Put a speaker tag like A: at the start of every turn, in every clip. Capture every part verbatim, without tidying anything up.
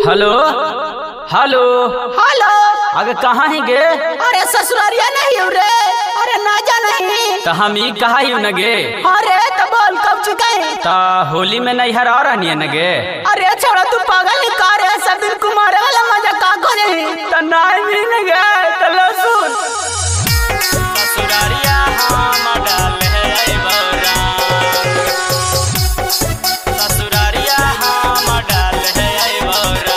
A: Hello hello
B: hello.
A: अगर कहाँ ही गे?
B: अरे ससुरारिया नहीं हो रे। अरे ना जा नहीं
A: तो हम ही कहा ही न गे?
B: अरे तो बोल कब चुका है?
A: तो होली में नहीं हरा रही है न गे?
B: अरे छोड़ा तू पागल नहीं कर रहे सब दिन कुमारे वाला मजा का करे
A: तो नहीं न गे तो लो सुन ससुरारिया हम डाल है आई बौरा ससुरारिया हम डाल है आई बौरा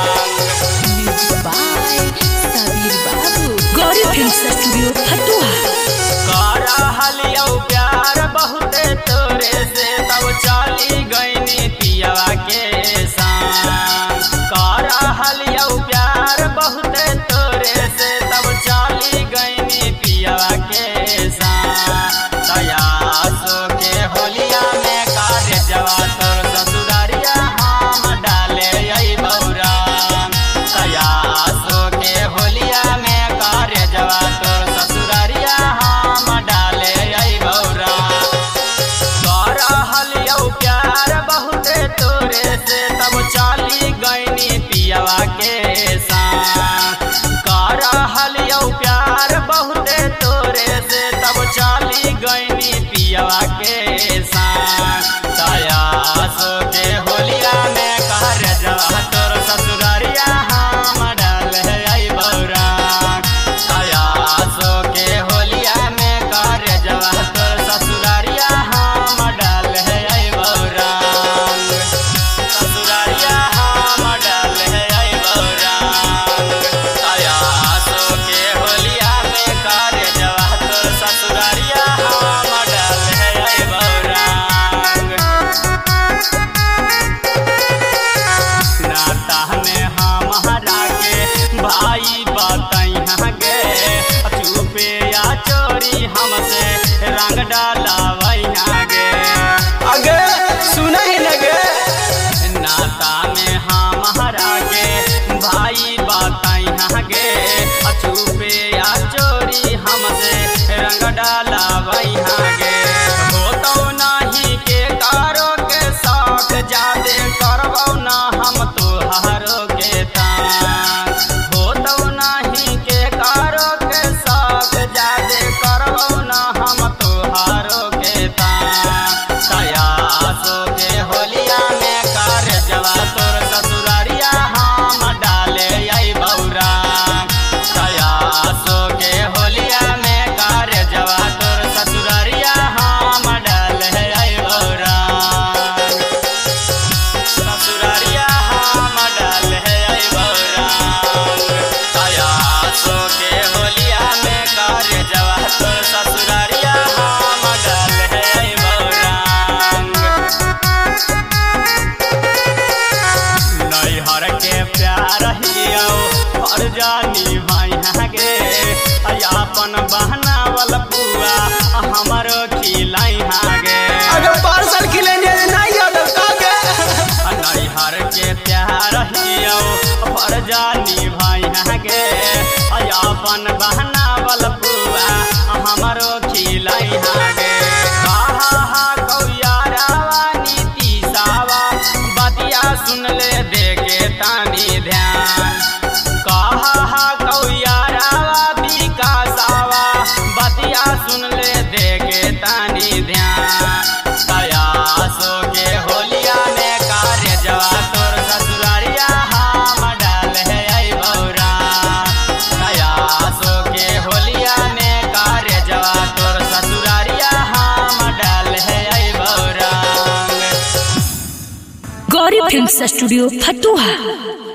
C: बाय सबीर बाबू गौरी फिल्म स्टूडियो फतुहा
A: कारा हलिया प्यार बहुते तोरे से तब चाली गईनी पियावा के संग कारा हलिया प्यार बहुते तोरे से तब चाली गईनी पियावा के संग तयासो के होलिया में कार्य जवा तोर ससुरारिया हम डाले आई बौरा तयासो के होलिया में कार्य जवा तोर ससुरारिया हम डाले आई बौरा कारा हलिया प्यार बहुते तोरे से तब चाली गईनी पियावा के संग कारा हलिया प्यार बहुते तोरे से तब चाली गईनी पियावा के संग तयासो के होलिया में कार्य जवा तोर ससुरारिया हम डाल है आई बौरा तयासो के होलिया में कार्य जवा तोर ससुरारिया हम डाल है आई बौरा ससुरारिया हम डाल है आई बौरा तयासो के होलिया में कार्य जवा तोर ससुरारिया हम डाल है आई बौरा नाता में हमारा के भाई बताइया गे चुपे या चोरी हमसे रंग डालावैया गे अगे सुना ही न गे नाता में हमारा के भाई बताइया गे चुपे या चोरी हमसे रंग डालावैया गे हो तो नहीं के कारो के शौक जादे करबौ ना हम तोहारो के तान हो तो नहीं के कारो के शौक जादे करबौ ना हम तोहारो के तान तयासो के होलिया में कार्य जवा तोर ससुरारिया हम डाले आई बौरा तयासो के होलिया में कार्य जवा तोर ससुरारिया हम डाल है आई बौरा ससुरारिया हम डाल है आई बौरा तयासो के होलिया में कार्य जवा तोर ससुरारिया हम डाल है आई बौरा नैहर के प्यार हियो और जानी भाई गे अपन बहनावल पुआ हमारो खिलाई गे
B: अगर पार्सल खिलेने नहीं हो तो का गे
A: नैहर के प्यार हियो और जानी भाई गे अपन बहनावल पुआ हमारो खिलाई गे कहा हा कौयारावा नीति सावा बतिया सुन ले देखे तानी ध्यान कहा हा कौयारावा विकासावा बतिया सुन ले देखे तानी ध्यान तयासो के होलिया में कार्य जवा तोर ससुरारिया हम डाल है आई बौरा तयासो के होलिया में कार्य जवा तोर ससुरारिया हम डाल है आई बौरा
C: गौरी फिल्म स्टूडियो फतुहा।